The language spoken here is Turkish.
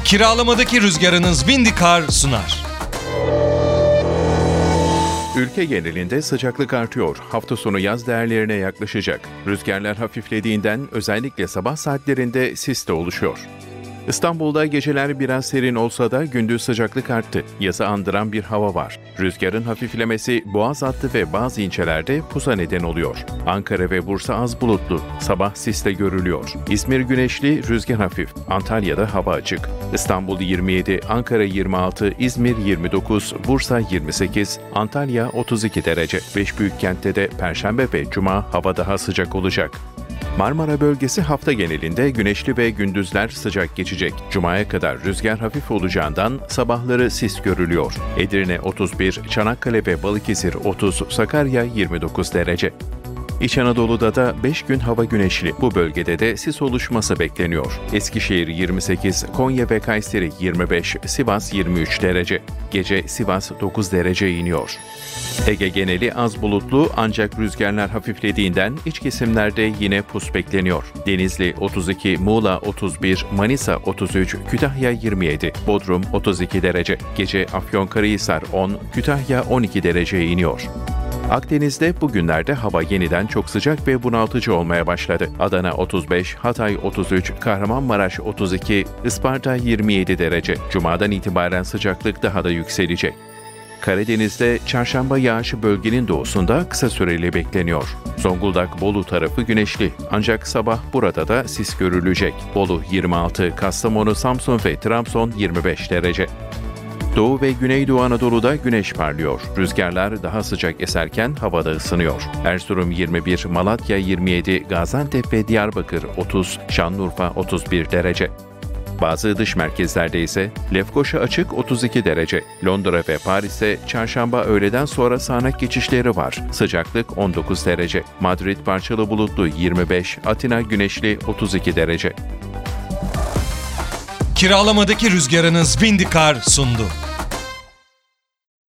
Kiralamadaki rüzgarınız Vindikar sunar. Ülke genelinde sıcaklık artıyor. Hafta sonu yaz değerlerine yaklaşacak. Rüzgarlar hafiflediğinden özellikle sabah saatlerinde sis de oluşuyor. İstanbul'da geceler biraz serin olsa da gündüz sıcaklık arttı. Yazı andıran bir hava var. Rüzgarın hafiflemesi Boğaz hattı ve bazı ilçelerde pusa neden oluyor. Ankara ve Bursa az bulutlu. Sabah sis de görülüyor. İzmir güneşli, rüzgar hafif. Antalya'da hava açık. İstanbul 27, Ankara 26, İzmir 29, Bursa 28, Antalya 32 derece. 5 büyük kentte de Perşembe ve Cuma hava daha sıcak olacak. Marmara bölgesi hafta genelinde güneşli ve gündüzler sıcak geçecek. Cuma'ya kadar rüzgar hafif olacağından sabahları sis görülüyor. Edirne 31, Çanakkale ve Balıkesir 30, Sakarya 29 derece. İç Anadolu'da da 5 gün hava güneşli. Bu bölgede de sis oluşması bekleniyor. Eskişehir 28, Konya ve Kayseri 25, Sivas 23 derece. Gece Sivas 9 derece iniyor. Ege geneli az bulutlu ancak rüzgarlar hafiflediğinden iç kesimlerde yine pus bekleniyor. Denizli 32, Muğla 31, Manisa 33, Kütahya 27, Bodrum 32 derece. Gece Afyonkarahisar 10, Kütahya 12 dereceye iniyor. Akdeniz'de bugünlerde hava yeniden çok sıcak ve bunaltıcı olmaya başladı. Adana 35, Hatay 33, Kahramanmaraş 32, Isparta 27 derece. Cuma'dan itibaren sıcaklık daha da yükselecek. Karadeniz'de çarşamba yağışı bölgenin doğusunda kısa süreli bekleniyor. Zonguldak-Bolu tarafı güneşli ancak sabah burada da sis görülecek. Bolu 26, Kastamonu, Samsun ve Trabzon 25 derece. Doğu ve Güneydoğu Anadolu'da güneş parlıyor. Rüzgarlar daha sıcak eserken havada ısınıyor. Erzurum 21, Malatya 27, Gaziantep ve Diyarbakır 30, Şanlıurfa 31 derece. Bazı dış merkezlerde ise Lefkoşa açık 32 derece. Londra ve Paris'te çarşamba öğleden sonra sağanak geçişleri var. Sıcaklık 19 derece. Madrid parçalı bulutlu 25, Atina güneşli 32 derece. Kiralamadaki rüzgarınız Vindikar sundu.